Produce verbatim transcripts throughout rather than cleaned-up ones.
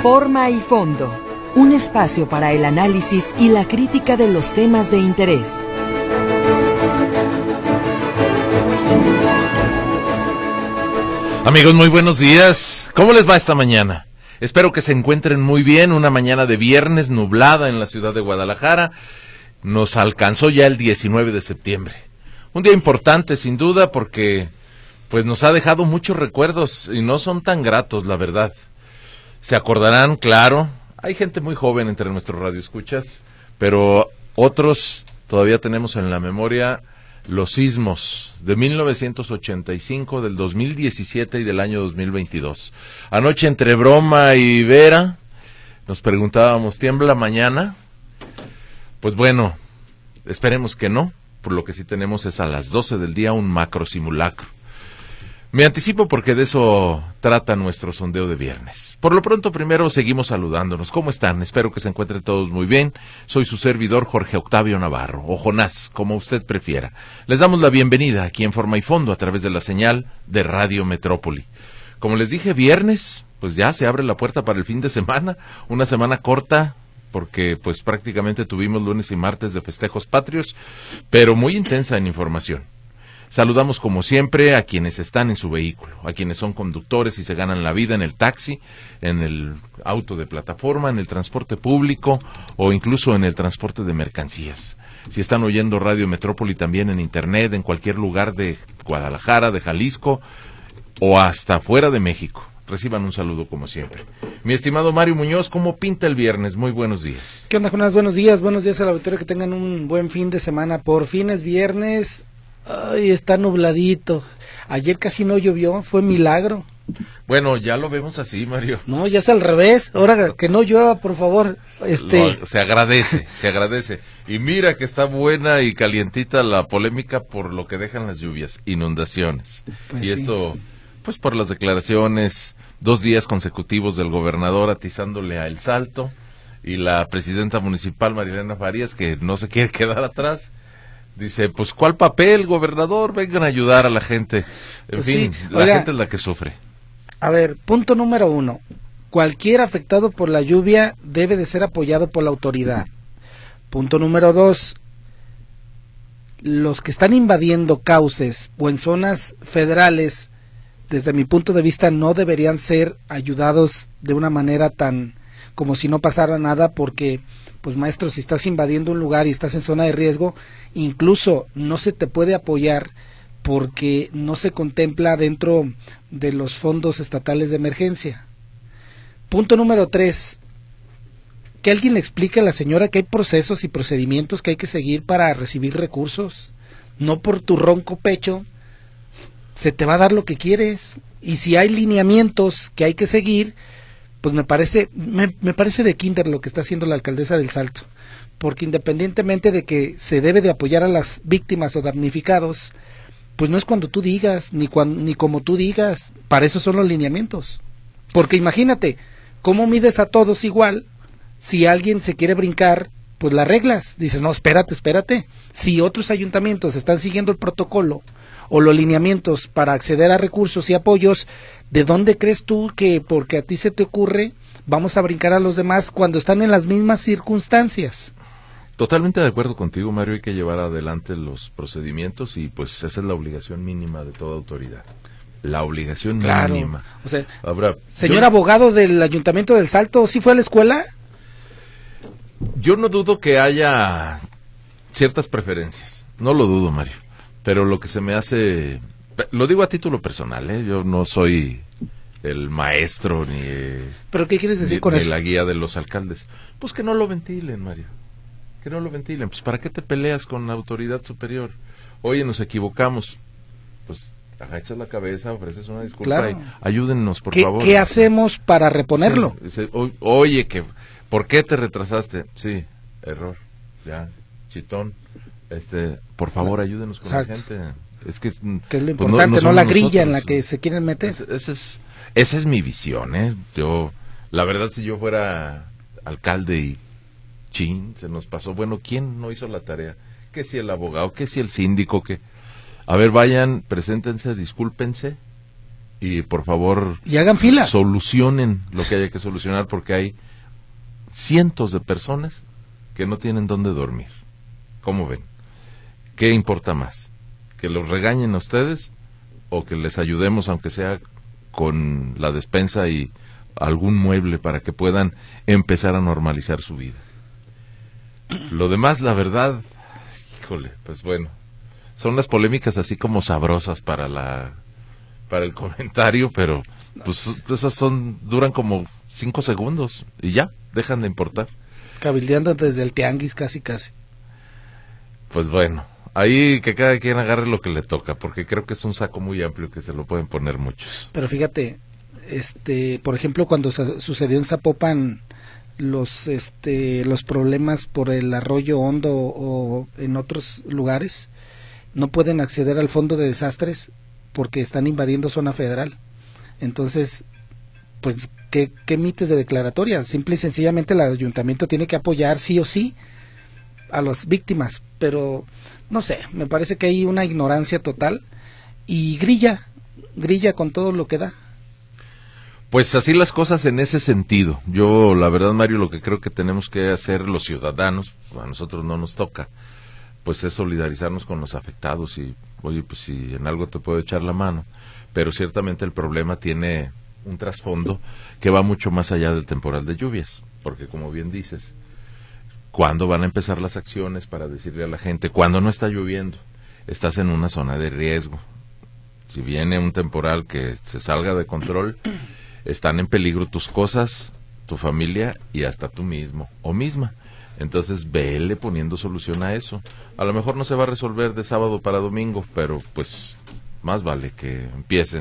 Forma y fondo, un espacio para el análisis y la crítica de los temas de interés. Amigos, muy buenos días. ¿Cómo les va esta mañana? Espero que se encuentren muy bien. Una mañana de viernes nublada en la ciudad de Guadalajara. Nos alcanzó ya el diecinueve de septiembre. Un día importante, sin duda, porque pues nos ha dejado muchos recuerdos y no son tan gratos, la verdad. Se acordarán, claro, hay gente muy joven entre nuestros radioescuchas, pero otros todavía tenemos en la memoria los sismos de mil novecientos ochenta y cinco, del dos mil diecisiete y del año dos mil veintidós. Anoche, entre broma y vera, nos preguntábamos, ¿tiembla mañana? Pues bueno, esperemos que no, por lo que sí tenemos es a las doce del día un macro simulacro. Me anticipo porque de eso trata nuestro sondeo de viernes. Por lo pronto, primero seguimos saludándonos. ¿Cómo están? Espero que se encuentren todos muy bien. Soy su servidor Jorge Octavio Navarro, o Jonás, como usted prefiera. Les damos la bienvenida aquí en Forma y Fondo a través de la señal de Radio Metrópoli. Como les dije, viernes, pues ya se abre la puerta para el fin de semana. Una semana corta, porque pues prácticamente tuvimos lunes y martes de festejos patrios, pero muy intensa en información. Saludamos como siempre a quienes están en su vehículo, a quienes son conductores y se ganan la vida en el taxi, en el auto de plataforma, en el transporte público o incluso en el transporte de mercancías. Si están oyendo Radio Metrópoli también en internet, en cualquier lugar de Guadalajara, de Jalisco o hasta fuera de México, reciban un saludo como siempre. Mi estimado Mario Muñoz, ¿cómo pinta el viernes? Muy buenos días. ¿Qué onda, Jonás? Buenos días, buenos días a la auditoría, que tengan un buen fin de semana. Por fin es viernes. Ay, está nubladito. Ayer casi no llovió, fue milagro. Bueno, ya lo vemos así, Mario. No, ya es al revés. Ahora que no llueva, por favor. Este... Lo, se agradece, se agradece. Y mira que está buena y calientita la polémica por lo que dejan las lluvias, inundaciones. Pues y sí. Esto, pues por las declaraciones, dos días consecutivos del gobernador atizándole a El Salto y la presidenta municipal, Marilena Farías, que no se quiere quedar atrás. Dice, pues, ¿cuál papel, gobernador? Vengan a ayudar a la gente. En pues fin, sí. la Oiga, gente es la que sufre. A ver, punto número uno. Cualquier afectado por la lluvia debe de ser apoyado por la autoridad. Punto número dos. Los que están invadiendo cauces o en zonas federales, desde mi punto de vista, no deberían ser ayudados de una manera tan como si no pasara nada, porque... pues maestro, si estás invadiendo un lugar y estás en zona de riesgo, incluso no se te puede apoyar porque no se contempla dentro de los fondos estatales de emergencia. Punto número tres, que alguien le explique a la señora que hay procesos y procedimientos que hay que seguir para recibir recursos. No por tu ronco pecho se te va a dar lo que quieres, y si hay lineamientos que hay que seguir, pues me parece, me, me parece de kinder lo que está haciendo la alcaldesa del Salto, porque independientemente de que se debe de apoyar a las víctimas o damnificados, pues no es cuando tú digas, ni cuando, ni como tú digas, para eso son los lineamientos. Porque imagínate, ¿cómo mides a todos igual? Si alguien se quiere brincar, pues las reglas, dices, no, espérate, espérate, si otros ayuntamientos están siguiendo el protocolo o los lineamientos para acceder a recursos y apoyos, ¿de dónde crees tú que porque a ti se te ocurre vamos a brincar a los demás cuando están en las mismas circunstancias? Totalmente de acuerdo contigo, Mario, hay que llevar adelante los procedimientos y pues esa es la obligación mínima de toda autoridad. La obligación claro. mínima. O sea, Ahora, señor yo... abogado del Ayuntamiento del Salto, ¿sí fue a la escuela? Yo no dudo que haya ciertas preferencias, no lo dudo, Mario. Pero lo que se me hace, lo digo a título personal, ¿eh? Yo no soy el maestro ni, ¿Pero qué quieres decir ni, con ni eso? la guía de los alcaldes. Pues que no lo ventilen, Mario, que no lo ventilen. Pues ¿para qué te peleas con la autoridad superior? Oye, nos equivocamos, pues agachas la cabeza, ofreces una disculpa claro. y ayúdennos, por ¿Qué, favor. ¿Qué hacemos para reponerlo? Sí, o, oye, que ¿por qué te retrasaste? Sí, error, ya, chitón. Este, por favor, ayúdenos con Exacto. la gente. Es que, que es lo importante, pues no, no, no la grilla nosotros, en la que se quieren meter. Esa es, esa es mi visión, ¿eh? Yo, la verdad, si yo fuera alcalde y chin, se nos pasó, bueno, ¿quién no hizo la tarea? ¿Qué si el abogado? ¿Qué si el síndico? ¿Qué? A ver, vayan, preséntense, discúlpense y por favor... Y hagan fila. Solucionen lo que haya que solucionar, porque hay cientos de personas que no tienen dónde dormir. ¿Cómo ven? ¿Qué importa más? ¿Que los regañen a ustedes o que les ayudemos, aunque sea con la despensa y algún mueble, para que puedan empezar a normalizar su vida? Lo demás, la verdad, híjole, pues bueno, son las polémicas así como sabrosas para la para el comentario, pero pues esas son duran como cinco segundos y ya, dejan de importar. Cabildeando desde el tianguis casi casi. Pues bueno, ahí que cada quien agarre lo que le toca, porque creo que es un saco muy amplio que se lo pueden poner muchos. Pero fíjate, este, por ejemplo, cuando su- sucedió en Zapopan los este los problemas por el arroyo Hondo o en otros lugares, no pueden acceder al fondo de desastres porque están invadiendo zona federal. Entonces, pues, ¿qué, qué emites de declaratoria? Simple y sencillamente el ayuntamiento tiene que apoyar sí o sí a las víctimas, pero no sé, me parece que hay una ignorancia total y grilla, grilla con todo lo que da. Pues así las cosas en ese sentido. Yo, la verdad, Mario, lo que creo que tenemos que hacer los ciudadanos, a nosotros no nos toca, pues es solidarizarnos con los afectados y, oye, pues si en algo te puedo echar la mano, pero ciertamente el problema tiene un trasfondo que va mucho más allá del temporal de lluvias, porque como bien dices, ¿cuándo van a empezar las acciones para decirle a la gente, cuando no está lloviendo, estás en una zona de riesgo? Si viene un temporal que se salga de control, están en peligro tus cosas, tu familia y hasta tú mismo o misma. Entonces, vele poniendo solución a eso. A lo mejor no se va a resolver de sábado para domingo, pero pues más vale que empiecen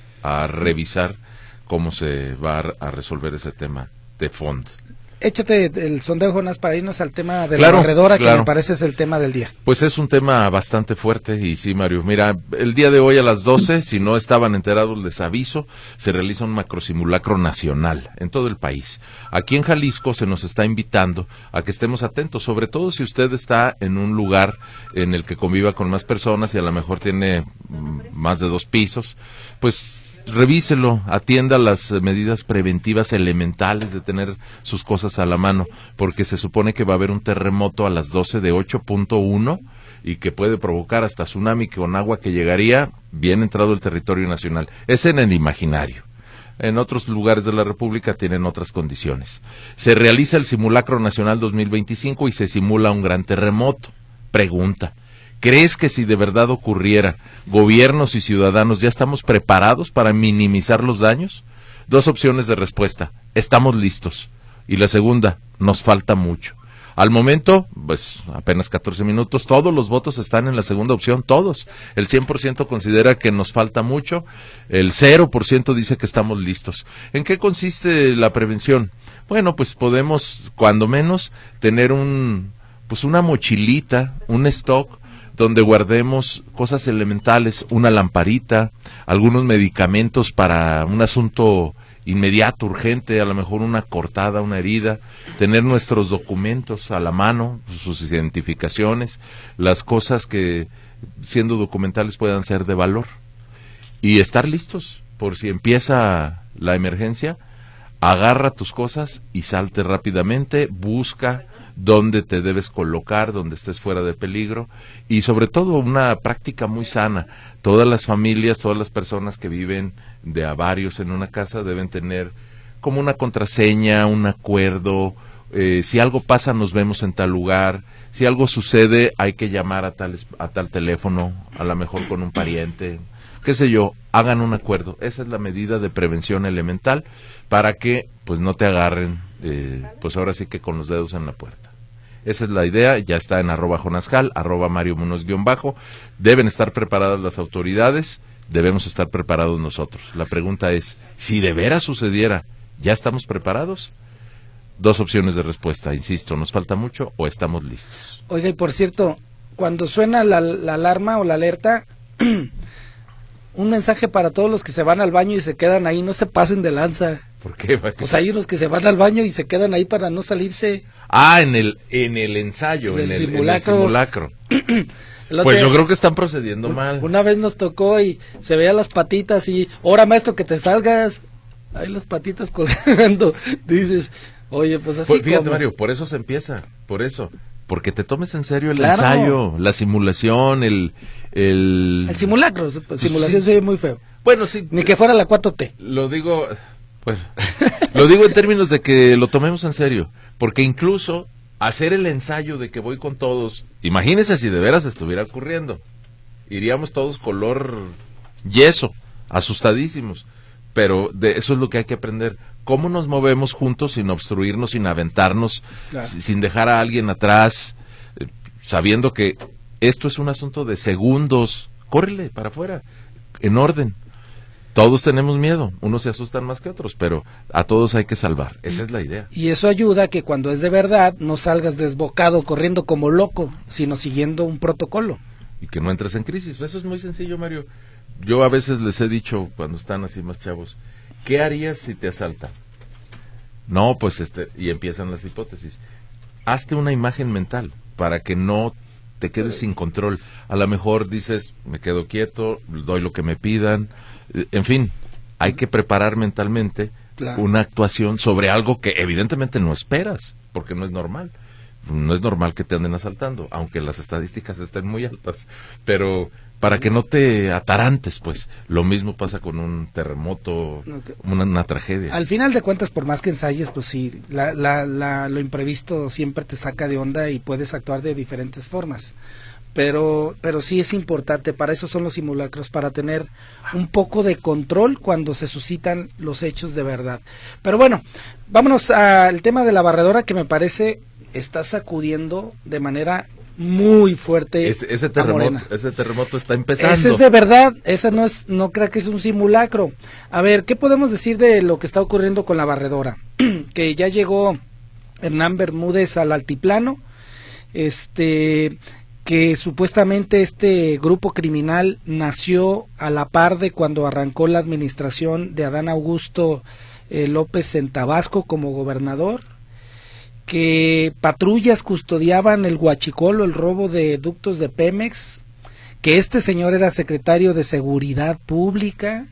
a revisar cómo se va a, a resolver ese tema de fondo. Échate el sondeo, Jonás, para irnos al tema de Claro, la barredora, claro. que me parece es el tema del día. Pues es un tema bastante fuerte y sí, Mario. Mira, el día de hoy a las doce, si no estaban enterados, les aviso, se realiza un macrosimulacro nacional en todo el país. Aquí en Jalisco se nos está invitando a que estemos atentos, sobre todo si usted está en un lugar en el que conviva con más personas y a lo mejor tiene mm, más de dos pisos, pues revíselo, atienda las medidas preventivas elementales de tener sus cosas a la mano, porque se supone que va a haber un terremoto a las doce de ocho punto uno y que puede provocar hasta tsunami con agua que llegaría bien entrado el territorio nacional. Es en el imaginario. En otros lugares de la República tienen otras condiciones. Se realiza el Simulacro Nacional dos mil veinticinco y se simula un gran terremoto. Pregunta: ¿crees que si de verdad ocurriera, gobiernos y ciudadanos ya estamos preparados para minimizar los daños? Dos opciones de respuesta: estamos listos. Y la segunda: nos falta mucho. Al momento, pues apenas catorce minutos, todos los votos están en la segunda opción, todos. El cien por ciento considera que nos falta mucho, el cero por ciento dice que estamos listos. ¿En qué consiste la prevención? Bueno, pues podemos, cuando menos, tener un, pues una mochilita, un stock, donde guardemos cosas elementales, una lamparita, algunos medicamentos para un asunto inmediato, urgente, a lo mejor una cortada, una herida, tener nuestros documentos a la mano, sus identificaciones, las cosas que siendo documentales puedan ser de valor y estar listos por si empieza la emergencia. Agarra tus cosas y salte rápidamente, busca dónde te debes colocar, donde estés fuera de peligro y sobre todo una práctica muy sana. Todas las familias, todas las personas que viven de a varios en una casa deben tener como una contraseña, un acuerdo, eh, si algo pasa nos vemos en tal lugar, si algo sucede hay que llamar a tal, a tal teléfono, a lo mejor con un pariente, qué sé yo, hagan un acuerdo. Esa es la medida de prevención elemental para que pues no te agarren, eh, pues ahora sí que con los dedos en la puerta. Esa es la idea, ya está en arroba jonascal, arroba Mario Munoz guión bajo. Deben estar preparadas las autoridades, debemos estar preparados nosotros. La pregunta es, si de veras sucediera, ¿ya estamos preparados? Dos opciones de respuesta, insisto, ¿nos falta mucho o estamos listos? Oiga, y por cierto, cuando suena la, la alarma o la alerta, un mensaje para todos los que se van al baño y se quedan ahí, no se pasen de lanza. ¿Por qué? Pues hay unos que se van al baño y se quedan ahí para no salirse. Ah, en el en el ensaño, Sí, en, el el, en el simulacro. simulacro. Pues yo creo que están procediendo un, mal. Una vez nos tocó y se veían las patitas y, ahora maestro que te salgas, hay las patitas colgando, dices, oye, pues así pues fíjate, como... Mario, por eso se empieza, por eso, porque te tomes en serio el claro. ensayo, la simulación, el... El, el simulacro, simulación sí. Se ve muy feo. Bueno, sí. Ni que fuera la cuatro T. Lo digo, bueno, lo digo en términos de que lo tomemos en serio, porque incluso hacer el ensayo de que voy con todos, imagínense si de veras estuviera ocurriendo, iríamos todos color yeso, asustadísimos, pero de eso es lo que hay que aprender, cómo nos movemos juntos sin obstruirnos, sin aventarnos, claro. sin dejar a alguien atrás, eh, sabiendo que esto es un asunto de segundos, córrele para afuera, en orden. Todos tenemos miedo, unos se asustan más que otros, pero a todos hay que salvar, esa es la idea. Y eso ayuda a que cuando es de verdad no salgas desbocado, corriendo como loco, sino siguiendo un protocolo. Y que no entres en crisis, eso es muy sencillo, Mario. Yo a veces les he dicho, cuando están así más chavos, ¿qué harías si te asaltan? No, pues este, y empiezan las hipótesis. Hazte una imagen mental para que no te quedes sin control. A lo mejor dices, me quedo quieto, doy lo que me pidan, en fin, hay que preparar mentalmente claro. una actuación sobre algo que evidentemente no esperas, porque no es normal. No es normal que te anden asaltando, aunque las estadísticas estén muy altas, pero para que no te atarantes, pues, lo mismo pasa con un terremoto, okay. una, una tragedia. Al final de cuentas, por más que ensayes, pues sí, la, la, la, lo imprevisto siempre te saca de onda y puedes actuar de diferentes formas. Pero, pero sí es importante, para eso son los simulacros, para tener un poco de control cuando se suscitan los hechos de verdad. Pero bueno, vámonos al tema de la barredora, que me parece está sacudiendo de manera muy fuerte. Es, ese terremoto, ese terremoto está empezando. Ese es de verdad, esa no es, no creo que es un simulacro. A ver, ¿qué podemos decir de lo que está ocurriendo con la barredora? Que ya llegó Hernán Bermúdez al altiplano, este, que supuestamente este grupo criminal nació a la par de cuando arrancó la administración de Adán Augusto eh, López en Tabasco como gobernador, que patrullas custodiaban el huachicol, el robo de ductos de Pemex, que este señor era secretario de Seguridad Pública.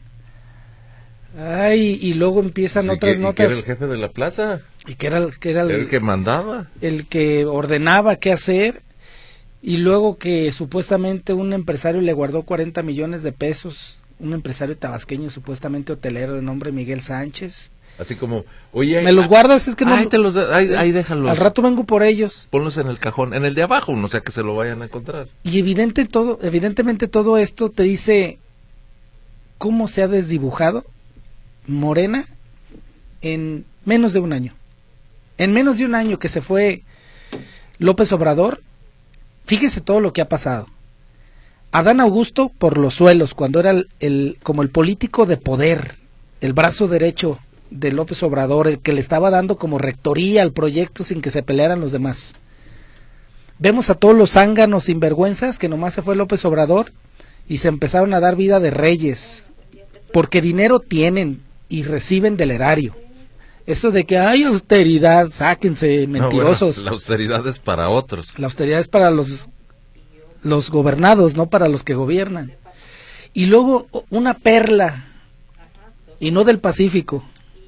Ay, y luego empiezan sí, otras que, notas. ¿Que era el jefe de la plaza? Y que era, el, que era el, el que mandaba. El que ordenaba qué hacer. Y luego que supuestamente un empresario le guardó cuarenta millones de pesos, un empresario tabasqueño supuestamente hotelero de nombre Miguel Sánchez. Así como, oye... ¿Me los guardas? Es que no... Ahí, te los da, ahí, ahí déjalos. Al rato vengo por ellos. Ponlos en el cajón, en el de abajo, no sea que se lo vayan a encontrar. Y evidente todo, evidentemente todo esto te dice cómo se ha desdibujado Morena en menos de un año. En menos de un año que se fue López Obrador, fíjese todo lo que ha pasado. Adán Augusto por los suelos, cuando era el, el como el político de poder, el brazo derecho de López Obrador, el que le estaba dando como rectoría al proyecto sin que se pelearan los demás. Vemos a todos los zánganos sinvergüenzas que nomás se fue López Obrador y se empezaron a dar vida de reyes, porque dinero tienen y reciben del erario. Eso de que hay austeridad, sáquense, mentirosos. No, bueno, la austeridad es para otros. La austeridad es para los, los gobernados, no para los que gobiernan. Y luego una perla, y no del Pacífico.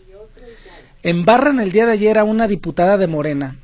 Embarran el día de ayer a una diputada de Morena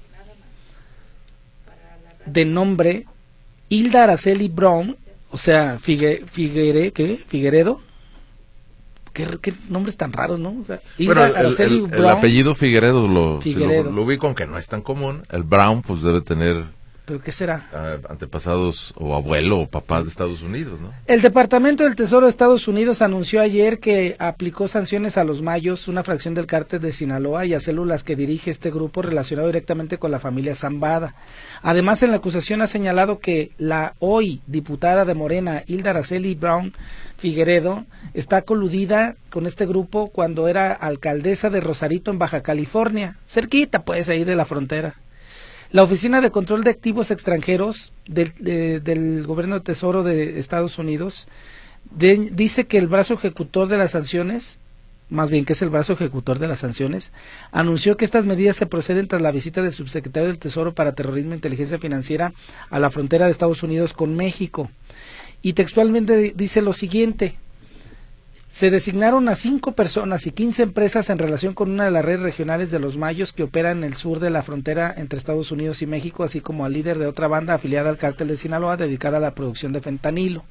de nombre Hilda Araceli Brown, o sea, Figue, Figuere, ¿qué? Figueredo. ¿Qué, qué nombres tan raros, ¿no? O sea, Hilda bueno, el, Araceli el, Brown, el apellido Figueredo lo, Figueredo. lo, lo ubico, aunque no es tan común. El Brown pues debe tener... ¿Pero qué será? Uh, antepasados o abuelo o papá de Estados Unidos, ¿no? El Departamento del Tesoro de Estados Unidos anunció ayer que aplicó sanciones a los Mayos, una fracción del cártel de Sinaloa, y a células que dirige este grupo relacionado directamente con la familia Zambada. Además, en la acusación ha señalado que la hoy diputada de Morena, Hilda Araceli Brown Figueredo, está coludida con este grupo cuando era alcaldesa de Rosarito, en Baja California, cerquita pues ahí de la frontera. La Oficina de Control de Activos Extranjeros del, de, del Gobierno de Tesoro de Estados Unidos de, dice que el brazo ejecutor de las sanciones más bien que es el brazo ejecutor de las sanciones, anunció que estas medidas se proceden tras la visita del subsecretario del Tesoro para Terrorismo e Inteligencia Financiera a la frontera de Estados Unidos con México. Y textualmente dice lo siguiente: se designaron a cinco personas y quince empresas en relación con una de las redes regionales de los Mayos que opera en el sur de la frontera entre Estados Unidos y México, así como al líder de otra banda afiliada al cártel de Sinaloa dedicada a la producción de fentanilo.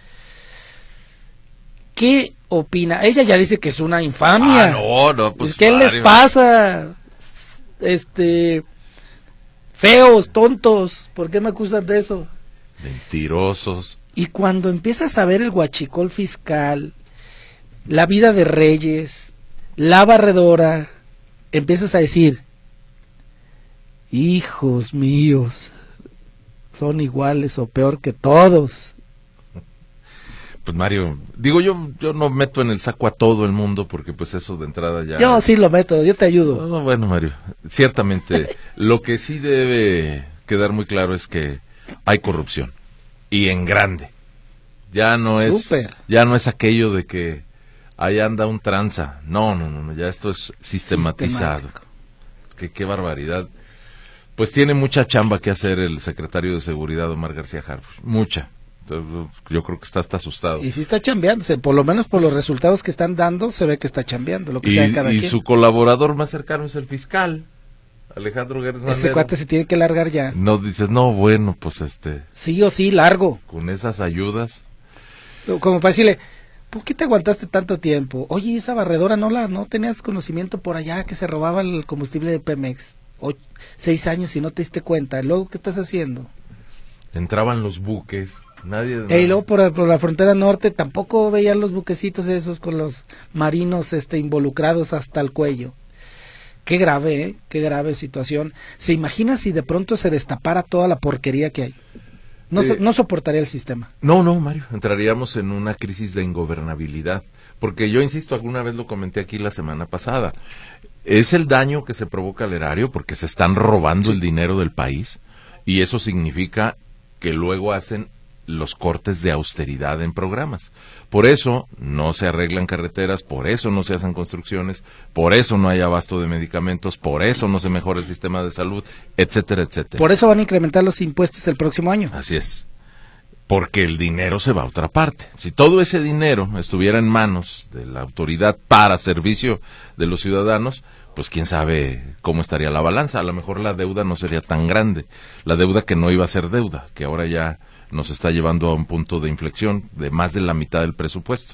¿Qué opina? Ella ya dice que es una infamia. Ah, no, no, pues ¿Qué Mario, les pasa? Este, feos, tontos, ¿por qué me acusan de eso? mentirosos. Y cuando empiezas a ver el huachicol fiscal, la vida de Reyes, la barredora, empiezas a decir, hijos míos, son iguales o peor que todos. Pues Mario, digo yo, yo no meto en el saco a todo el mundo porque pues eso de entrada ya... Yo sí lo meto, yo te ayudo. No, no, bueno, Mario, ciertamente lo que sí debe quedar muy claro es que hay corrupción y en grande. Ya no es, Súper. ya no es aquello de que ahí anda un tranza. No, no, no, ya esto es sistematizado. Sistemático. Qué, qué barbaridad. Pues tiene mucha chamba que hacer el secretario de Seguridad, Omar García Harfuch, mucha. Entonces, yo creo que está hasta asustado. Y sí está chambeándose, por lo menos por los resultados que están dando, se ve que está chambeando, lo que Y, sea cada y quien. su colaborador más cercano es el fiscal, Alejandro Gers Ese Manero. cuate se tiene que largar ya. No dices, no, bueno, pues este, Sí o sí, largo. con esas ayudas. Como para decirle, ¿por qué te aguantaste tanto tiempo? Oye, esa barredora no la, no tenías conocimiento por allá que se robaba el combustible de Pemex. O, seis años y no te diste cuenta. Luego, ¿qué estás haciendo? Entraban los buques, nadie... E y luego por, por la frontera norte tampoco veían los buquecitos esos con los marinos este involucrados hasta el cuello. Qué grave, ¿eh? Qué grave situación. ¿Se imagina si de pronto se destapara toda la porquería que hay? No, Eh, so, no soportaría el sistema. No, no, Mario, entraríamos en una crisis de ingobernabilidad, porque yo insisto, alguna vez lo comenté aquí la semana pasada, es el daño que se provoca al erario porque se están robando el dinero del país y eso significa que luego hacen los cortes de austeridad en programas. Por eso no se arreglan carreteras, por eso no se hacen construcciones, por eso no hay abasto de medicamentos, por eso no se mejora el sistema de salud, etcétera, etcétera. Por eso van a incrementar los impuestos el próximo año. Así es, porque el dinero se va a otra parte. Si todo ese dinero estuviera en manos de la autoridad para servicio de los ciudadanos, pues quién sabe cómo estaría la balanza. A lo mejor la deuda no sería tan grande, la deuda que no iba a ser deuda, que ahora ya nos está llevando a un punto de inflexión de más de la mitad del presupuesto.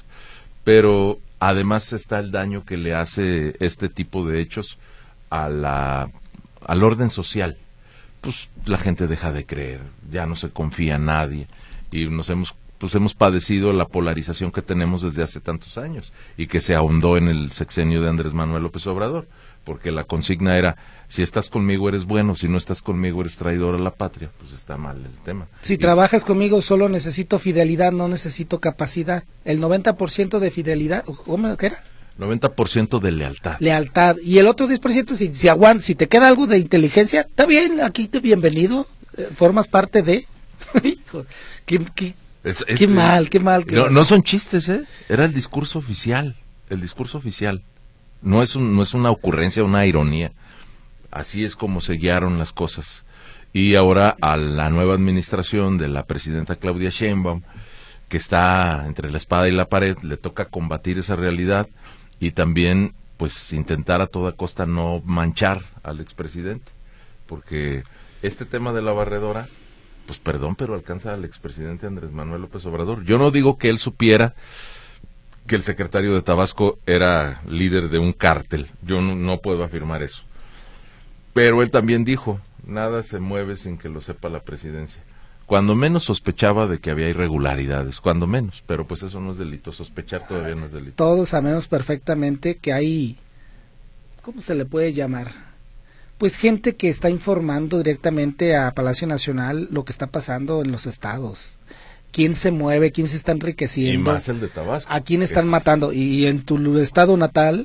Pero además está el daño que le hace este tipo de hechos a la, al orden social. Pues la gente deja de creer, ya no se confía en nadie y nos hemos pues hemos padecido la polarización que tenemos desde hace tantos años y que se ahondó en el sexenio de Andrés Manuel López Obrador, porque la consigna era, si estás conmigo eres bueno, si no estás conmigo eres traidor a la patria. Pues está mal el tema. Si y, trabajas conmigo solo necesito fidelidad, no necesito capacidad. El noventa por ciento de fidelidad, ¿cómo qué era? noventa por ciento de lealtad. Lealtad. Y el otro diez por ciento, si, si aguantas, si te queda algo de inteligencia, está bien, aquí te bienvenido, eh, formas parte de... Hijo, qué, qué, Es, es, qué mal, qué mal. Qué no, mal. no son chistes, ¿eh? Era el discurso oficial, el discurso oficial. No es, un, no es una ocurrencia, una ironía. Así es como se guiaron las cosas. Y ahora a la nueva administración de la presidenta Claudia Sheinbaum, que está entre la espada y la pared, le toca combatir esa realidad y también pues intentar a toda costa no manchar al expresidente, porque este tema de la barredora, pues perdón, pero alcanza al expresidente Andrés Manuel López Obrador. Yo no digo que él supiera que el secretario de Tabasco era líder de un cártel, yo no, no puedo afirmar eso, pero él también dijo, nada se mueve sin que lo sepa la presidencia. Cuando menos sospechaba de que había irregularidades, cuando menos, pero pues eso no es delito, sospechar todavía no es delito. Todos sabemos perfectamente que hay, ¿cómo se le puede llamar? Pues gente que está informando directamente a Palacio Nacional lo que está pasando en los estados. Quién se mueve, quién se está enriqueciendo. Y más el de Tabasco. A quién están es... matando. Y en tu estado natal,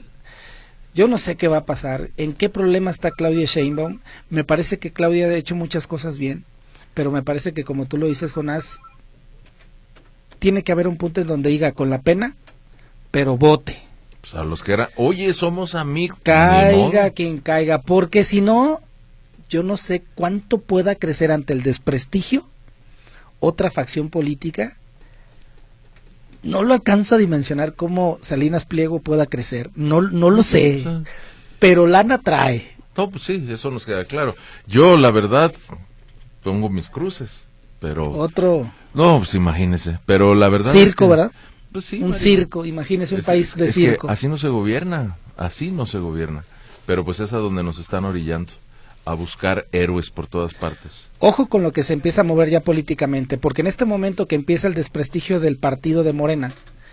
yo no sé qué va a pasar. ¿En qué problema está Claudia Sheinbaum? Me parece que Claudia ha hecho muchas cosas bien, pero me parece que, como tú lo dices, Jonás, tiene que haber un punto en donde diga con la pena, pero vote. Pues a los que era, oye, somos amigos. Caiga quien caiga, porque si no, yo no sé cuánto pueda crecer ante el desprestigio otra facción política. No lo alcanzo a dimensionar cómo Salinas Pliego pueda crecer, no, no lo sé, pero lana trae. No, pues sí, eso nos queda claro. Yo, la verdad, pongo mis cruces, pero... Otro... No, pues imagínese, pero la verdad circo, es que, ¿verdad? Pues sí, un Mario, circo, imagínese un es, país es, de es circo. Que así no se gobierna, así no se gobierna. Pero pues es a donde nos están orillando, a buscar héroes por todas partes. Ojo con lo que se empieza a mover ya políticamente, porque en este momento que empieza el desprestigio del partido de Morena,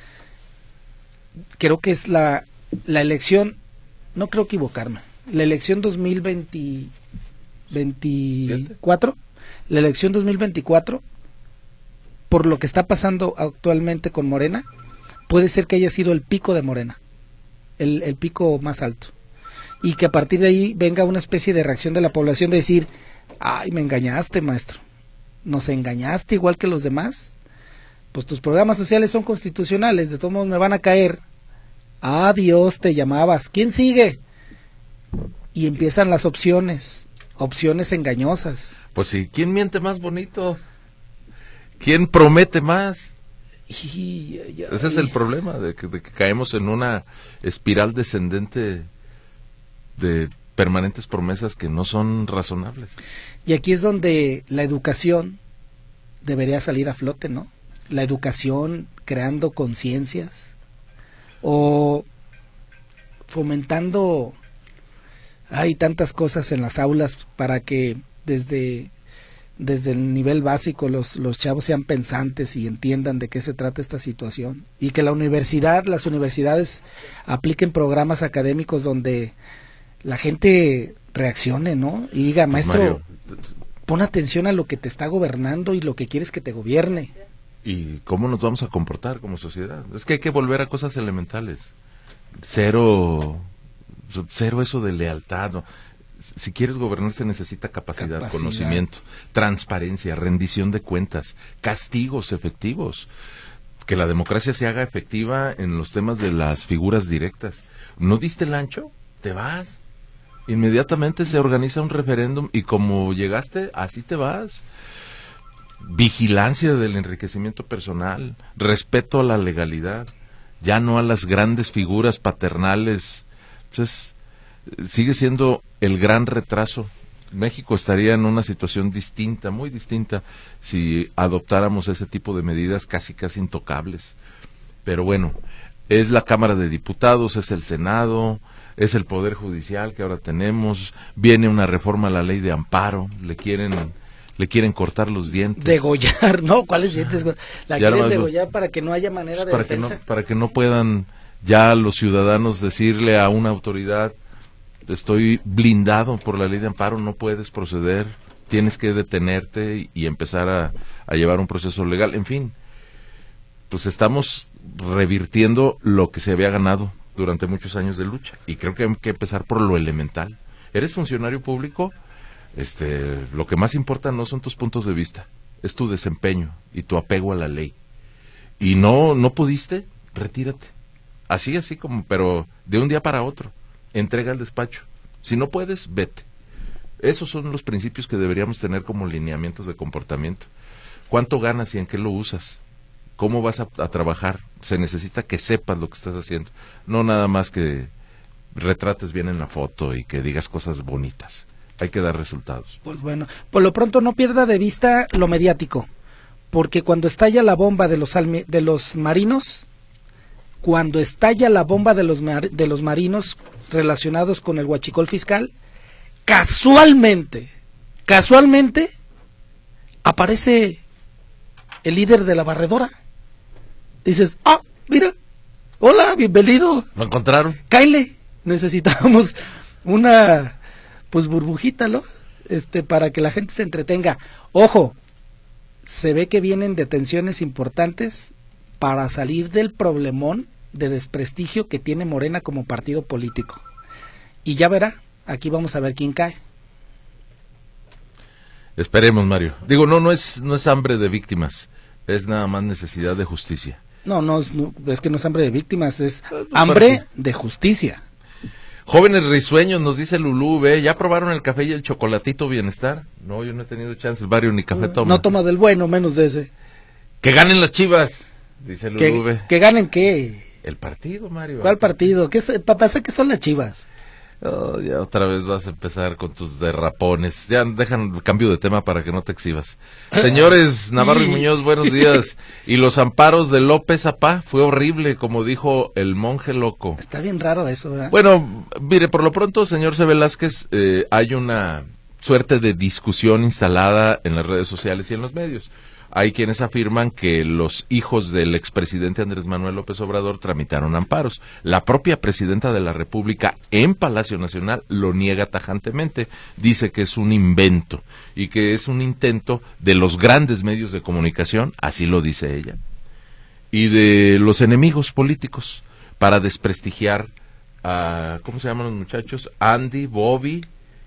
creo que es la, la elección, no creo equivocarme, la elección dos mil veinte, veinticuatro, la elección dos mil veinticuatro, por lo que está pasando actualmente con Morena, puede ser que haya sido el pico de Morena, el, el pico más alto, y que a partir de ahí venga una especie de reacción de la población de decir, ay, me engañaste, maestro, nos engañaste igual que los demás, pues tus programas sociales son constitucionales, de todos modos me van a caer, adiós, te llamabas, ¿quién sigue? Y empiezan las opciones, opciones engañosas. Pues sí, ¿quién miente más bonito? ¿Quién promete más? Y, y, y, Ese es el problema, de que, de que caemos en una espiral descendente de permanentes promesas que no son razonables. Y aquí es donde la educación debería salir a flote, ¿no? La educación creando conciencias o fomentando, hay tantas cosas en las aulas para que desde desde el nivel básico los, los chavos sean pensantes y entiendan de qué se trata esta situación, y que la universidad, las universidades apliquen programas académicos donde la gente reaccione, ¿no? Y diga, maestro, pues Mario, pon atención a lo que te está gobernando y lo que quieres que te gobierne. ¿Y cómo nos vamos a comportar como sociedad? Es que hay que volver a cosas elementales. Cero, cero eso de lealtad, ¿no? Si quieres gobernar se necesita capacidad, capacidad, conocimiento, transparencia, rendición de cuentas, castigos efectivos. Que la democracia se haga efectiva en los temas de las figuras directas. ¿No diste el ancho? Te vas. Inmediatamente se organiza un referéndum y como llegaste, así te vas. Vigilancia del enriquecimiento personal, respeto a la legalidad, ya no a las grandes figuras paternales. Entonces, sigue siendo el gran retraso. México estaría en una situación distinta, muy distinta, si adoptáramos ese tipo de medidas casi casi intocables. Pero bueno, es la Cámara de Diputados, es el Senado, es el Poder Judicial que ahora tenemos, viene una reforma a la ley de amparo, le quieren le quieren cortar los dientes. Degollar, ¿no? ¿Cuáles dientes? La ya quieren degollar para que no haya manera pues de para defensa. Que no, para que no puedan ya los ciudadanos decirle a una autoridad, estoy blindado por la ley de amparo, no puedes proceder, tienes que detenerte y empezar a, a llevar un proceso legal. En fin, pues estamos revirtiendo lo que se había ganado durante muchos años de lucha, y creo que hay que empezar por lo elemental. ¿Eres funcionario público? Este, lo que más importa no son tus puntos de vista, es tu desempeño y tu apego a la ley. Y no, no pudiste, retírate. Así, así como, pero de un día para otro. Entrega el despacho. Si no puedes, vete. Esos son los principios que deberíamos tener como lineamientos de comportamiento. ¿Cuánto ganas y en qué lo usas? ¿Cómo vas a, a trabajar? Se necesita que sepas lo que estás haciendo. No nada más que retrates bien en la foto y que digas cosas bonitas. Hay que dar resultados. Pues bueno, por lo pronto no pierda de vista lo mediático, porque cuando estalla la bomba de los, de los marinos, cuando estalla la bomba de los, mar de los marinos relacionados con el huachicol fiscal, casualmente, casualmente, aparece el líder de la barredora. Dices, ah, mira, hola, bienvenido. ¿Lo encontraron? Cáele, necesitamos una, pues, burbujita, ¿no? Este, para que la gente se entretenga. Ojo, se ve que vienen detenciones importantes para salir del problemón de desprestigio que tiene Morena como partido político. Y ya verá, aquí vamos a ver quién cae. Esperemos, Mario. Digo, no, no es, no es hambre de víctimas, es nada más necesidad de justicia. No, no es, no, es que no es hambre de víctimas, es Pues, hambre parece. de justicia. Jóvenes risueños, nos dice Lulú, ve, ¿ya probaron el café y el chocolatito bienestar? No, yo no he tenido chance, el barrio ni café toma. No toma del bueno, menos de ese. Que ganen las Chivas, dice Que, Lulú, ve. que ganen qué. El partido, Mario. ¿Cuál partido? ¿Qué es, papá, sé que son las Chivas. Oh, ya otra vez vas a empezar con tus derrapones. Ya dejan cambio de tema para que no te exhibas. Señores Navarro y Muñoz, buenos días. Y los amparos de López Apá fue horrible, como dijo el monje loco. Está bien raro eso, ¿verdad? Bueno, mire, por lo pronto, señor C. Velázquez, eh, hay una suerte de discusión instalada en las redes sociales y en los medios. Hay quienes afirman que los hijos del expresidente Andrés Manuel López Obrador tramitaron amparos. La propia presidenta de la República en Palacio Nacional lo niega tajantemente. Dice que es un invento y que es un intento de los grandes medios de comunicación, así lo dice ella, y de los enemigos políticos para desprestigiar a, ¿cómo se llaman los muchachos? Andy, Bobby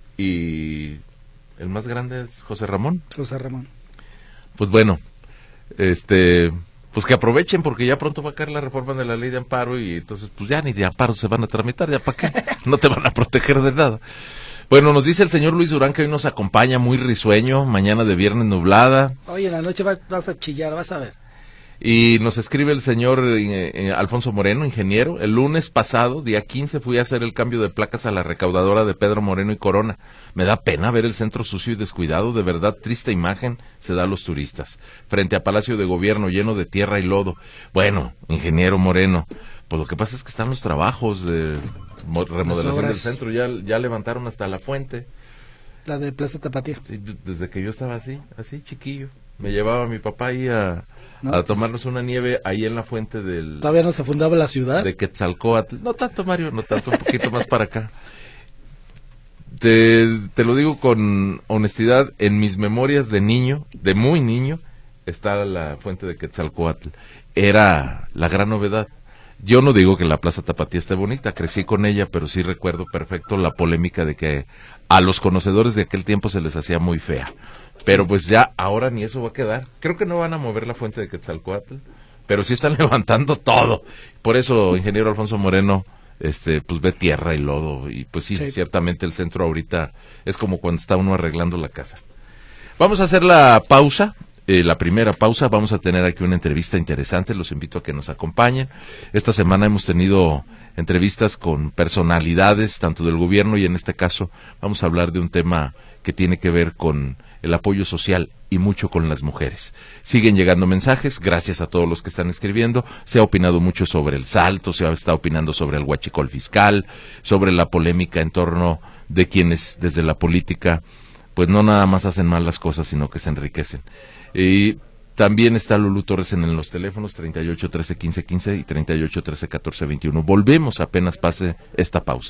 y el más grande es José Ramón. José Ramón. Pues bueno, este, pues que aprovechen porque ya pronto va a caer la reforma de la ley de amparo y entonces pues ya ni de amparo se van a tramitar, ya para qué, no te van a proteger de nada. Bueno, nos dice el señor Luis Durán que hoy nos acompaña muy risueño, mañana de viernes nublada. Oye, en la noche vas, vas a chillar, vas a ver. Y nos escribe el señor eh, eh, Alfonso Moreno, ingeniero. El lunes pasado, día quince, fui a hacer el cambio de placas a la recaudadora de Pedro Moreno y Corona. Me da pena ver el centro sucio y descuidado. De verdad, triste imagen se da a los turistas. Frente a Palacio de Gobierno, lleno de tierra y lodo. Bueno, ingeniero Moreno, pues lo que pasa es que están los trabajos de mo- remodelación del centro. Ya, ya levantaron hasta la fuente. La de Plaza Tapatía. Sí, desde que yo estaba así, así chiquillo. Me llevaba mi papá ahí a... ¿No? a tomarnos una nieve ahí en la fuente del... Todavía no se fundaba la ciudad. De Quetzalcóatl. No tanto, Mario, no tanto, un poquito más para acá. Te, te lo digo con honestidad, en mis memorias de niño, de muy niño, está la fuente de Quetzalcóatl. Era la gran novedad. Yo no digo que la Plaza Tapatía esté bonita, crecí con ella, pero sí recuerdo perfecto la polémica de que a los conocedores de aquel tiempo se les hacía muy fea. Pero pues ya ahora ni eso va a quedar. Creo que no van a mover la fuente de Quetzalcóatl, pero sí están levantando todo. Por eso, ingeniero Alfonso Moreno, este, pues ve tierra y lodo. Y pues sí, sí, ciertamente el centro ahorita es como cuando está uno arreglando la casa. Vamos a hacer la pausa. Eh, la primera pausa, vamos a tener aquí una entrevista interesante, los invito a que nos acompañen. Esta semana hemos tenido entrevistas con personalidades, tanto del gobierno y en este caso vamos a hablar de un tema que tiene que ver con el apoyo social y mucho con las mujeres. Siguen llegando mensajes, gracias a todos los que están escribiendo. Se ha opinado mucho sobre el salto, se ha estado opinando sobre el huachicol fiscal, sobre la polémica en torno de quienes desde la política pues no nada más hacen mal las cosas, sino que se enriquecen. Y también está Lulú Torres en los teléfonos treinta y ocho, trece, quince, quince y treinta y ocho, trece, catorce, veintiuno. Volvemos apenas pase esta pausa.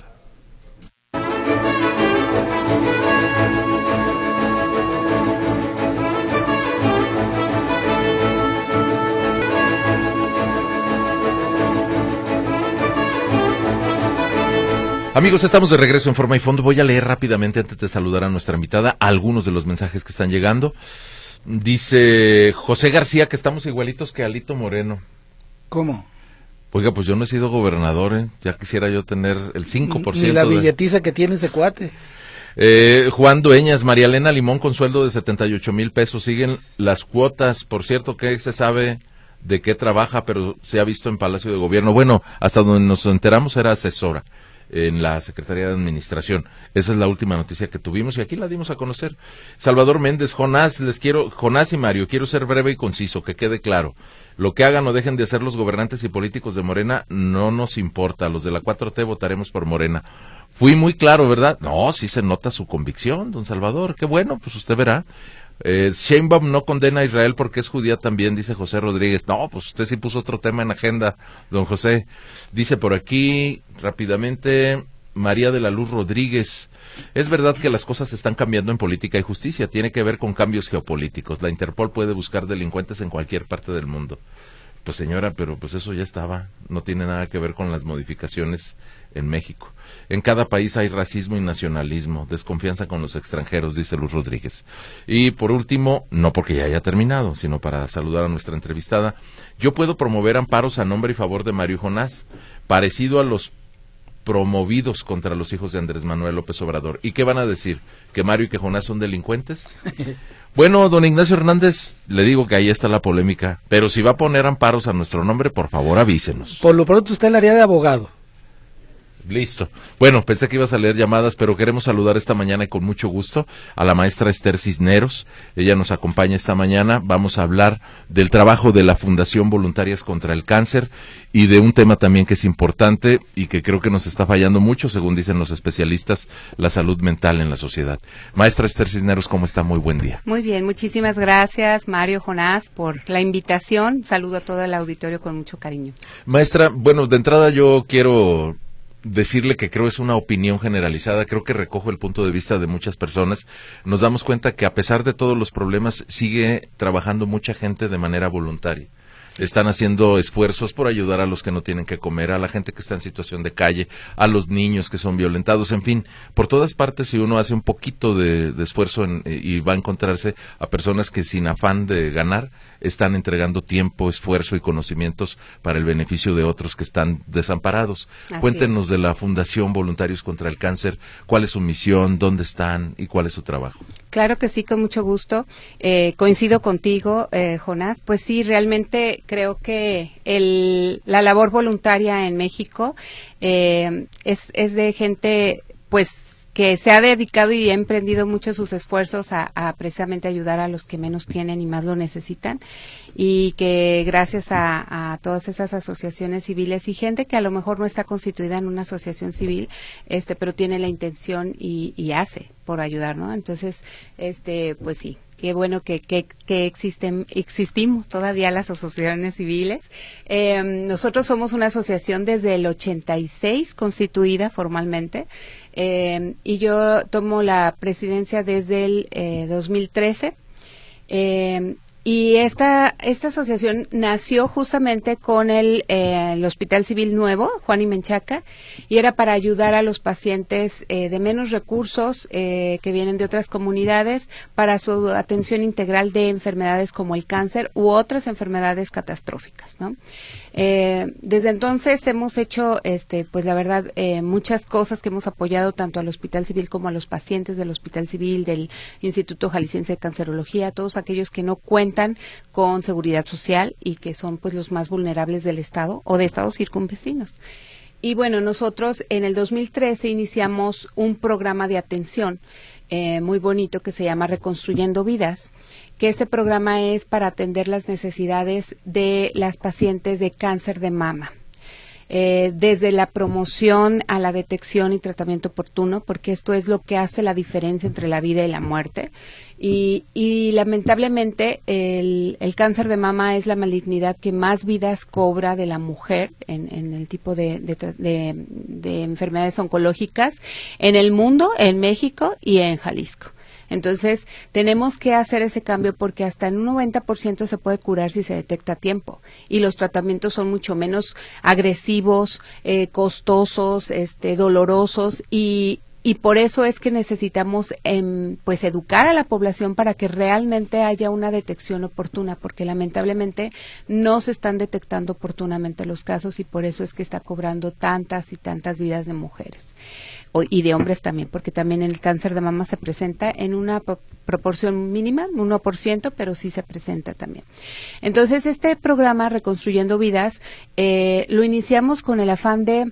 Amigos, estamos de regreso en Forma y Fondo. Voy a leer rápidamente, antes de saludar a nuestra invitada, algunos de los mensajes que están llegando. Dice José García que estamos igualitos que Alito Moreno. ¿Cómo? Oiga, pues yo no he sido gobernador, ¿eh? Ya quisiera yo tener el cinco por ciento. Ni la de... billetiza que tiene ese cuate. Eh, Juan Dueñas, María Elena Limón con sueldo de setenta y ocho mil pesos. Siguen las cuotas. Por cierto, que se sabe de qué trabaja, pero se ha visto en Palacio de Gobierno. Bueno, hasta donde nos enteramos era asesora en la Secretaría de Administración. Esa es la última noticia que tuvimos y aquí la dimos a conocer. Salvador Méndez, Jonás, les quiero, Jonás y Mario, quiero ser breve y conciso, que quede claro. Lo que hagan o dejen de hacer los gobernantes y políticos de Morena no nos importa. Los de la cuatro T votaremos por Morena. Fui muy claro, ¿verdad? No, sí se nota su convicción, don Salvador. Qué bueno, pues usted verá. Eh, Sheinbaum no condena a Israel porque es judía también, dice José Rodríguez. No, pues usted sí puso otro tema en agenda, don José. Dice por aquí, rápidamente, María de la Luz Rodríguez. Es verdad que las cosas están cambiando en política y justicia. Tiene que ver con cambios geopolíticos. La Interpol puede buscar delincuentes en cualquier parte del mundo. Pues señora, pero pues eso ya estaba. No tiene nada que ver con las modificaciones en México. En cada país hay racismo y nacionalismo, desconfianza con los extranjeros, dice Luz Rodríguez. Y por último, no porque ya haya terminado, sino para saludar a nuestra entrevistada, yo puedo promover amparos a nombre y favor de Mario Jonás, parecido a los promovidos contra los hijos de Andrés Manuel López Obrador. ¿Y qué van a decir? ¿Que Mario y que Jonás son delincuentes? Bueno, don Ignacio Hernández, le digo que ahí está la polémica, pero si va a poner amparos a nuestro nombre, por favor avísenos. Por lo pronto usted le haría de abogado. Listo. Bueno, pensé que ibas a leer llamadas, pero queremos saludar esta mañana y con mucho gusto a la maestra Esther Cisneros. Ella nos acompaña esta mañana. Vamos a hablar del trabajo de la Fundación Voluntarias contra el Cáncer y de un tema también que es importante y que creo que nos está fallando mucho, según dicen los especialistas, la salud mental en la sociedad. Maestra Esther Cisneros, ¿cómo está? Muy buen día. Muy bien, muchísimas gracias, Mario, Jonás, por la invitación. Saludo a todo el auditorio con mucho cariño. Maestra, bueno, de entrada yo quiero decirle que creo es una opinión generalizada, creo que recojo el punto de vista de muchas personas. Nos damos cuenta que a pesar de todos los problemas sigue trabajando mucha gente de manera voluntaria. Están haciendo esfuerzos por ayudar a los que no tienen que comer, a la gente que está en situación de calle, a los niños que son violentados, en fin, por todas partes si uno hace un poquito de, de esfuerzo en, y va a encontrarse a personas que sin afán de ganar están entregando tiempo, esfuerzo y conocimientos para el beneficio de otros que están desamparados. Así Cuéntenos es. De la Fundación Voluntarios contra el Cáncer, cuál es su misión, dónde están y cuál es su trabajo. Claro que sí, con mucho gusto. Eh, coincido contigo, eh, Jonás. Pues sí, realmente creo que el, la labor voluntaria en México eh, es, es de gente, pues, que se ha dedicado y ha emprendido mucho sus esfuerzos a, a precisamente ayudar a los que menos tienen y más lo necesitan, y que gracias a, a todas esas asociaciones civiles y gente que a lo mejor no está constituida en una asociación civil, este, pero tiene la intención y, y hace por ayudar, ¿no? Entonces, este, pues sí. Qué bueno que, que, que existen, existimos todavía las asociaciones civiles. Eh, nosotros somos una asociación desde el ochenta y seis, constituida formalmente, eh, y yo tomo la presidencia desde el eh, dos mil trece. Eh, Y esta esta asociación nació justamente con el, eh, el Hospital Civil Nuevo, Juan y Menchaca, y era para ayudar a los pacientes eh, de menos recursos eh, que vienen de otras comunidades para su atención integral de enfermedades como el cáncer u otras enfermedades catastróficas, ¿no? Eh, desde entonces hemos hecho, este, pues la verdad, eh, muchas cosas que hemos apoyado tanto al Hospital Civil como a los pacientes del Hospital Civil, del Instituto Jalisciense de Cancerología, todos aquellos que no cuentan con seguridad social y que son pues los más vulnerables del estado o de estados circunvecinos. Y bueno, nosotros en el dos mil trece iniciamos un programa de atención eh, muy bonito que se llama Reconstruyendo Vidas, que este programa es para atender las necesidades de las pacientes de cáncer de mama. Eh, desde la promoción a la detección y tratamiento oportuno, porque esto es lo que hace la diferencia entre la vida y la muerte. Y, y lamentablemente el, el cáncer de mama es la malignidad que más vidas cobra de la mujer en, en el tipo de, de, de, de enfermedades oncológicas en el mundo, en México y en Jalisco. Entonces, tenemos que hacer ese cambio porque hasta en un noventa por ciento se puede curar si se detecta a tiempo. Y los tratamientos son mucho menos agresivos, eh, costosos, este, dolorosos y y por eso es que necesitamos eh, pues educar a la población para que realmente haya una detección oportuna, porque lamentablemente no se están detectando oportunamente los casos y por eso es que está cobrando tantas y tantas vidas de mujeres o, y de hombres también, porque también el cáncer de mama se presenta en una po- proporción mínima, uno por ciento, pero sí se presenta también. Entonces este programa Reconstruyendo Vidas eh, lo iniciamos con el afán de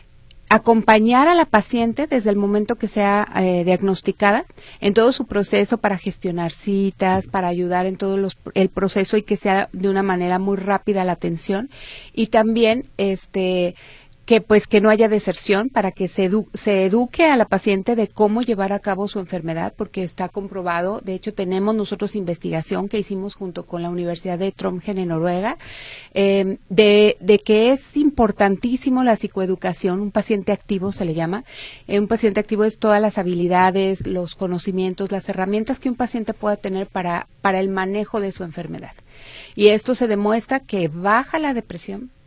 acompañar a la paciente desde el momento que sea eh, diagnosticada en todo su proceso para gestionar citas, para ayudar en todo los, el proceso y que sea de una manera muy rápida la atención y también este que pues que no haya deserción para que se, edu- se eduque a la paciente de cómo llevar a cabo su enfermedad, porque está comprobado, de hecho tenemos nosotros investigación que hicimos junto con la Universidad de Trondheim en Noruega, eh, de, de que es importantísimo la psicoeducación, un paciente activo se le llama, eh, un paciente activo es todas las habilidades, los conocimientos, las herramientas que un paciente pueda tener para, para el manejo de su enfermedad. Y esto se demuestra que baja la depresión,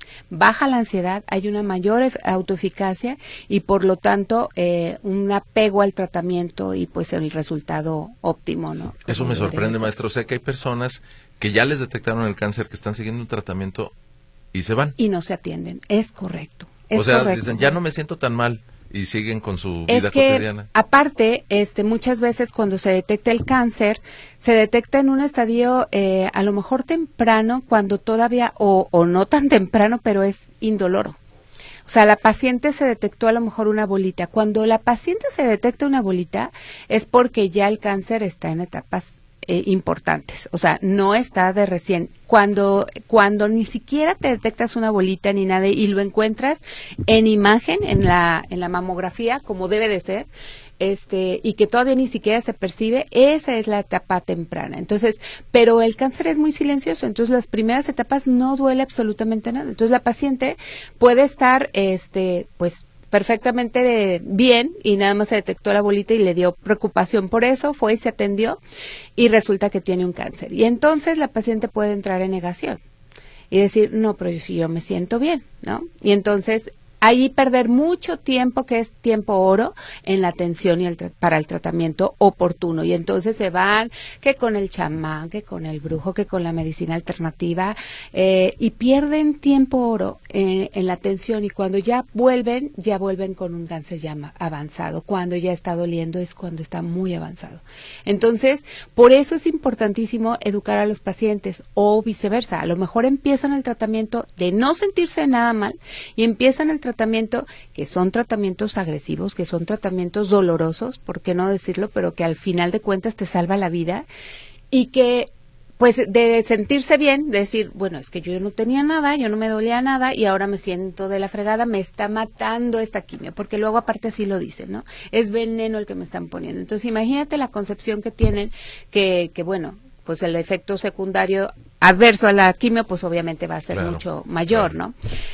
baja la ansiedad, hay una mayor ef- autoeficacia y por lo tanto eh, un apego al tratamiento y pues el resultado óptimo, ¿no? Eso Como me debería sorprende, ser. maestro. O sea que hay personas que ya les detectaron el cáncer, que están siguiendo un tratamiento y se van. Y no se atienden, es correcto. Es o sea, correcto. dicen, ya no me siento tan mal y siguen con su Es vida que, cotidiana. aparte, este, muchas veces cuando se detecta el cáncer, se detecta en un estadio eh, a lo mejor temprano, cuando todavía, o, o no tan temprano, pero es indoloro. O sea, la paciente se detectó a lo mejor una bolita. Cuando la paciente se detecta una bolita, es porque ya el cáncer está en etapas eh, importantes. O sea, no está de recién. Cuando, cuando ni siquiera te detectas una bolita ni nada y lo encuentras en imagen, en la, en la mamografía, como debe de ser, este, y que todavía ni siquiera se percibe, esa es la etapa temprana. Entonces, pero el cáncer es muy silencioso, entonces las primeras etapas no duele absolutamente nada. Entonces la paciente puede estar, este, pues, perfectamente bien y nada más se detectó la bolita y le dio preocupación por eso, fue y se atendió y resulta que tiene un cáncer. Y entonces la paciente puede entrar en negación y decir, no, pero si yo me siento bien, ¿no? Y entonces ahí perder mucho tiempo, que es tiempo oro, en la atención y el tra- para el tratamiento oportuno. Y entonces se van que con el chamán, que con el brujo, que con la medicina alternativa, eh, y pierden tiempo oro eh, en la atención. Y cuando ya vuelven, ya vuelven con un cáncer ya ma- avanzado. Cuando ya está doliendo es cuando está muy avanzado. Entonces, por eso es importantísimo educar a los pacientes o viceversa. A lo mejor empiezan el tratamiento de no sentirse nada mal y empiezan el tratamiento, que son tratamientos agresivos, que son tratamientos dolorosos, por qué no decirlo, pero que al final de cuentas te salva la vida y que pues de sentirse bien, de decir, bueno, es que yo no tenía nada, yo no me dolía nada y ahora me siento de la fregada, me está matando esta quimio, porque luego aparte así lo dicen, ¿no? Es veneno el que me están poniendo. Entonces imagínate la concepción que tienen, que, que bueno, pues el efecto secundario adverso a la quimio, pues obviamente va a ser Claro, mucho mayor, claro. ¿no?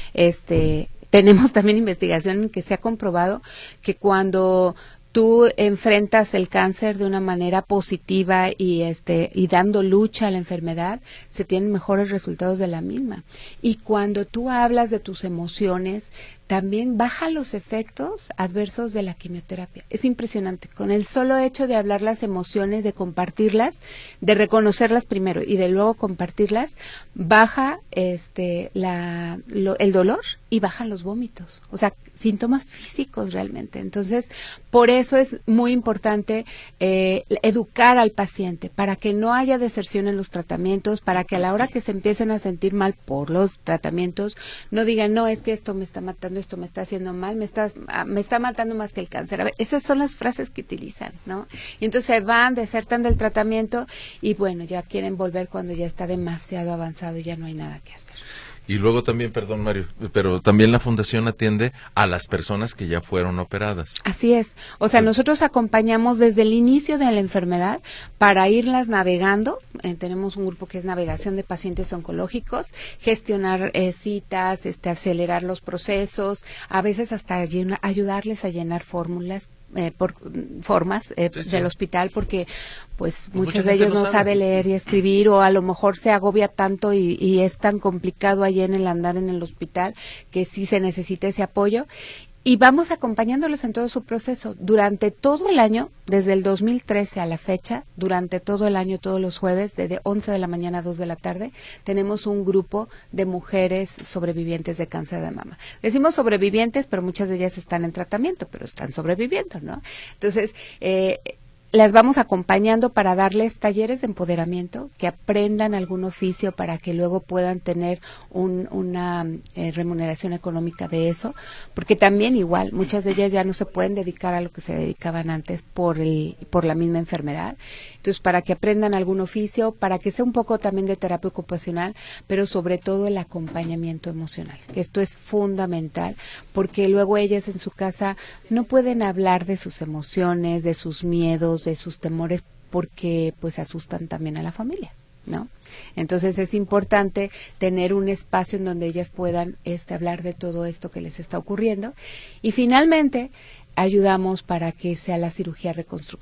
Este, tenemos también investigación en que se ha comprobado que cuando tú enfrentas el cáncer de una manera positiva y este y dando lucha a la enfermedad, se tienen mejores resultados de la misma. Y cuando tú hablas de tus emociones, también baja los efectos adversos de la quimioterapia. Es impresionante. Con el solo hecho de hablar las emociones, de compartirlas, de reconocerlas primero y de luego compartirlas, baja este la lo, el dolor y bajan los vómitos. O sea, síntomas físicos realmente. Entonces, por eso es muy importante eh, educar al paciente para que no haya deserción en los tratamientos, para que a la hora que se empiecen a sentir mal por los tratamientos, no digan, no, es que esto me está matando, esto me está haciendo mal, me está, me está matando más que el cáncer. A ver, esas son las frases que utilizan, ¿no? Y entonces se van, desertan del tratamiento y bueno, ya quieren volver cuando ya está demasiado avanzado y ya no hay nada que hacer. Y luego también, perdón Mario, pero también la fundación atiende a las personas que ya fueron operadas. Así es. O sea, Sí. nosotros acompañamos desde el inicio de la enfermedad para irlas navegando. Eh, tenemos un grupo que es navegación de pacientes oncológicos, gestionar eh, citas, este, acelerar los procesos, a veces hasta llena- ayudarles a llenar fórmulas. Eh, por formas eh, Sí, sí. del hospital porque pues Mucha muchos de gente ellos no no sabe. sabe leer y escribir o a lo mejor se agobia tanto y, y es tan complicado allí en el andar en el hospital que sí se necesita ese apoyo y vamos acompañándoles en todo su proceso durante todo el año, desde el dos mil trece a la fecha, durante todo el año, todos los jueves, desde once de la mañana a dos de la tarde, tenemos un grupo de mujeres sobrevivientes de cáncer de mama. Decimos sobrevivientes, pero muchas de ellas están en tratamiento, pero están sobreviviendo, ¿no? Entonces, eh, las vamos acompañando para darles talleres de empoderamiento, que aprendan algún oficio para que luego puedan tener un, una eh, remuneración económica de eso, porque también igual, muchas de ellas ya no se pueden dedicar a lo que se dedicaban antes por el por la misma enfermedad. Entonces, para que aprendan algún oficio, para que sea un poco también de terapia ocupacional, pero sobre todo el acompañamiento emocional, que esto es fundamental, porque luego ellas en su casa no pueden hablar de sus emociones, de sus miedos, de sus temores, porque pues asustan también a la familia, ¿no? Entonces es importante tener un espacio en donde ellas puedan este, hablar de todo esto que les está ocurriendo y finalmente ayudamos para que sea la cirugía reconstructiva.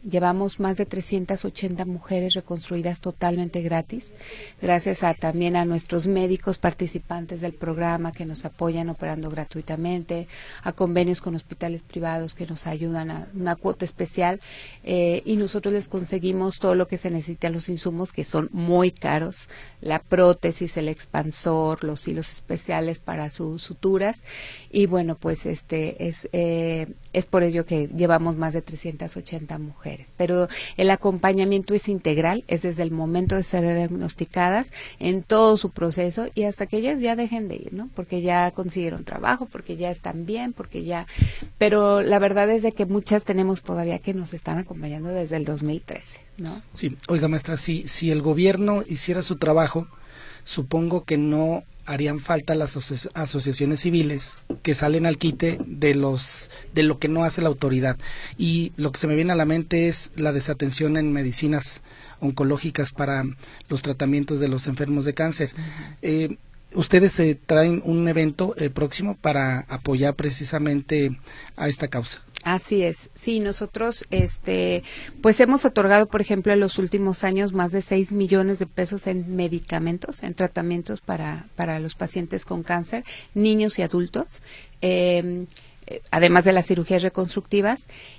llevamos más de trescientas ochenta mujeres reconstruidas totalmente gratis, gracias a también a nuestros médicos participantes del programa que nos apoyan operando gratuitamente, a convenios con hospitales privados que nos ayudan a una cuota especial, eh, y nosotros les conseguimos todo lo que se necesita, los insumos que son muy caros, la prótesis, el expansor, los hilos especiales para sus suturas, y bueno, pues este es eh, es por ello que llevamos más de trescientas ochenta mujeres, pero el acompañamiento es integral, es desde el momento de ser diagnosticadas en todo su proceso y hasta que ellas ya dejen de ir, ¿no? Porque ya consiguieron trabajo, porque ya están bien, porque ya, pero la verdad es de que muchas tenemos todavía que nos están acompañando desde el dos mil trece, ¿no? Sí, oiga maestra, si, si el gobierno hiciera su trabajo, supongo que no harían falta las asoci asociaciones civiles que salen al quite de los de lo que no hace la autoridad, y lo que se me viene a la mente es la desatención en medicinas oncológicas para los tratamientos de los enfermos de cáncer. Uh-huh. eh, ustedes eh, traen un evento eh, próximo para apoyar precisamente a esta causa. Así es, sí, nosotros este pues hemos otorgado, por ejemplo, en los últimos años más de seis millones de pesos en medicamentos, en tratamientos para, para los pacientes con cáncer, niños y adultos, eh, además de las cirugías reconstructivas,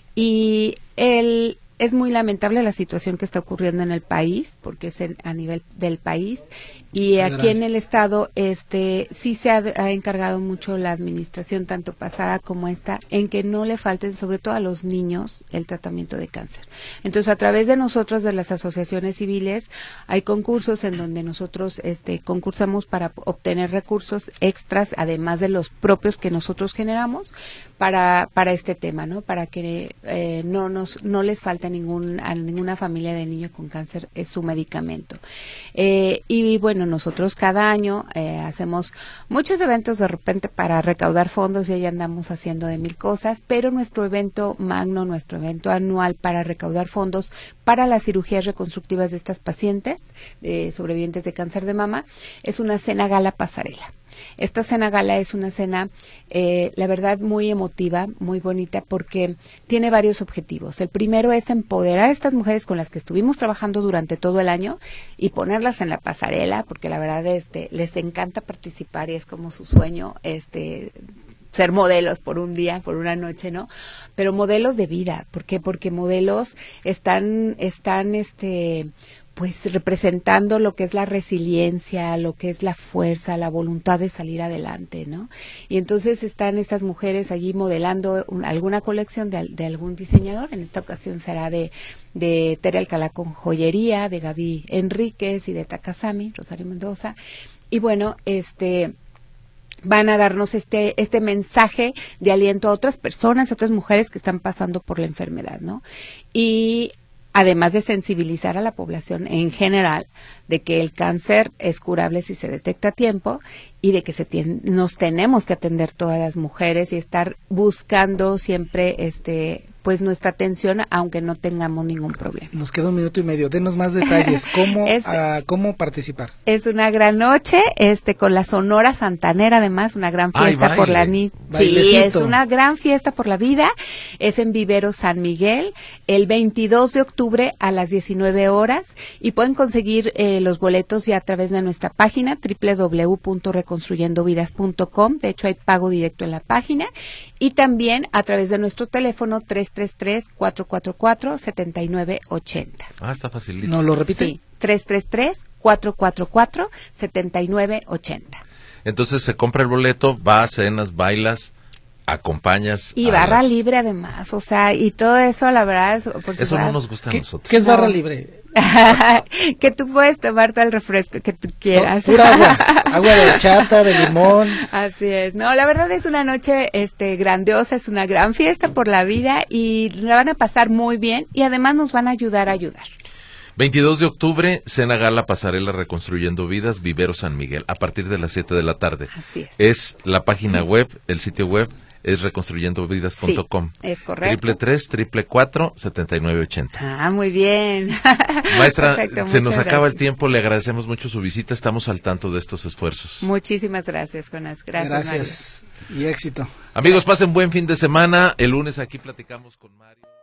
y el es muy lamentable la situación que está ocurriendo en el país, porque es en, a nivel del país, y Federal. Aquí en el estado este sí se ha, ha encargado mucho la administración, tanto pasada como esta, en que no le falten, sobre todo a los niños, el tratamiento de cáncer. Entonces, a través de nosotros, de las asociaciones civiles, hay concursos en donde nosotros este concursamos para obtener recursos extras, además de los propios que nosotros generamos, para para este tema, ¿no? Para que eh, no nos no les falte ningún a ninguna familia de niño con cáncer es su medicamento. Eh, y bueno, nosotros cada año eh, hacemos muchos eventos de repente para recaudar fondos, y ahí andamos haciendo de mil cosas, pero nuestro evento magno, nuestro evento anual para recaudar fondos para las cirugías reconstructivas de estas pacientes eh, sobrevivientes de cáncer de mama es una cena gala pasarela. Esta cena gala es una cena, eh, la verdad, muy emotiva, muy bonita, porque tiene varios objetivos. El primero es empoderar a estas mujeres con las que estuvimos trabajando durante todo el año y ponerlas en la pasarela, porque la verdad este, les encanta participar y es como su sueño, este ser modelos por un día, por una noche, ¿no? Pero modelos de vida. ¿Por qué? Porque modelos están, están, este... pues representando lo que es la resiliencia, lo que es la fuerza, la voluntad de salir adelante, ¿no? Y entonces están estas mujeres allí modelando un, alguna colección de, de algún diseñador. En esta ocasión será de, de Tere Alcalá con joyería, de Gaby Enríquez y de Takasami, Rosario Mendoza. Y bueno, este... van a darnos este este mensaje de aliento a otras personas, a otras mujeres que están pasando por la enfermedad, ¿no? Y además de sensibilizar a la población en general de que el cáncer es curable si se detecta a tiempo y de que se tiene, nos tenemos que atender todas las mujeres y estar buscando siempre este pues nuestra atención aunque no tengamos ningún problema. Nos queda un minuto y medio, denos más detalles, ¿cómo, es, uh, cómo participar? Es una gran noche, este con la Sonora Santanera, además, una gran fiesta Ay, por la ni Sí, es una gran fiesta por la vida, es en Vivero San Miguel, el veintidós de octubre a las diecinueve horas, y pueden conseguir eh, los boletos ya a través de nuestra página doble u doble u doble u punto reconstruyendo vidas punto com, de hecho hay pago directo en la página, y también a través de nuestro teléfono tres tres tres, cuatro cuatro cuatro, siete nueve ocho cero. Ah, está facilito. ¿No lo repite? Sí, tres tres tres, cuatro cuatro cuatro, siete nueve ocho cero. Entonces se compra el boleto, va a cenas, bailas, acompañas. Y barra las... libre además, o sea, y todo eso, la verdad. Es, eso fuera... no nos gusta a ¿Qué, nosotros. ¿Qué es barra no. libre? Que tú puedes tomar todo el refresco que tú quieras. No, pura agua, agua de horchata, de limón. Así es. No, la verdad es una noche este grandiosa, es una gran fiesta por la vida y la van a pasar muy bien y además nos van a ayudar a ayudar. veintidós de octubre, cena gala pasarela Reconstruyendo Vidas, Vivero San Miguel, a partir de las siete de la tarde. Así es. Es la página web, el sitio web es reconstruyendo vidas punto com. Sí, es correcto. Triple tres, triple cuatro, siete nueve ochenta. Ah, muy bien. Maestra, Perfecto, se nos acaba gracias. el tiempo, le agradecemos mucho su visita, estamos al tanto de estos esfuerzos. Muchísimas gracias, Jonas. Gracias, Gracias Mario. Y éxito. Amigos, pasen buen fin de semana. El lunes aquí platicamos con Mario.